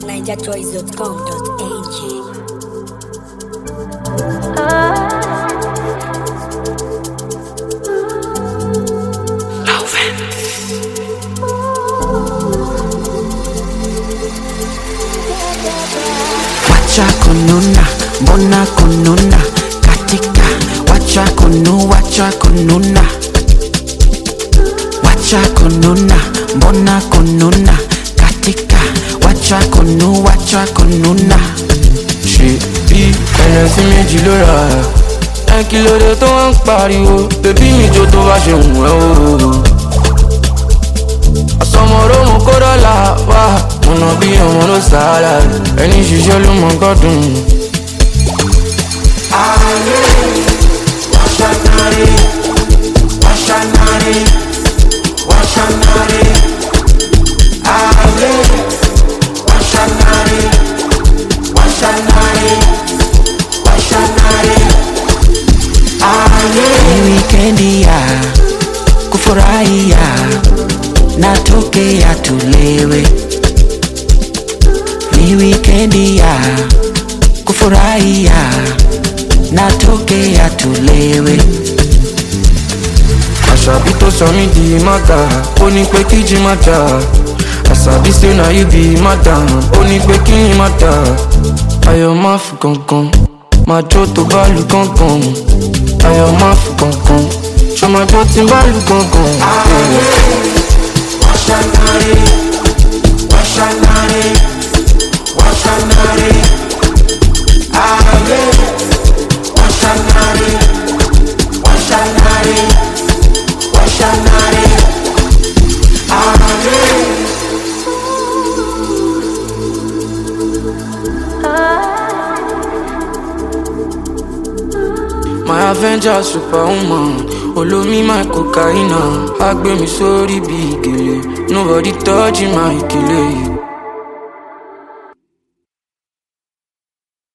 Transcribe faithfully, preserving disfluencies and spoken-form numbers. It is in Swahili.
ninja choice dot com dot a g. Wacha kununa, mbona kununa katika, wacha kunu, wacha kununa, wacha kununa, mbona kununa katika, wacha kunu, wacha kununa. Ṣé bí ẹ̀yàn sí méjì ló rà á? Ẹ kí ló dé tó wá ń pariwo? Bébí mi jó tó bá ṣe hùn ẹ́ o. Àsọmọ̀rọ̀ mo kó dọ́là wá, mo nà bí ọmọ ló sàálà. Ẹni ṣiṣẹ́ ló mọ̀ gbọ́dùn. Ayé, washanare, washanare, washanare. Ayé, washanare, washanare, washanare. Ayé, ni wikendi ya kufurahia, natokea tulewe. Ni wikendi ya kufurahia, natokea tulewe. Àṣàbí tó sọ mí di mátà, ó ní pé kíjì mátà. Àṣàbí say na you be madam, ó ní pé kí ni mátà. Ayọ̀ má fi kankan, máa jó tó bá lu kankan. Ayọ̀ má fi kankan, ṣo máa jó tí bá lu kankan. Ayé, washanare, washanare, washanare. Ayé, washanare, washanare, washanare. Ayé. My Avenger superwoman, olómi my cocaine, á gbé mi sórí bí gèlè. Nobody touching my kele.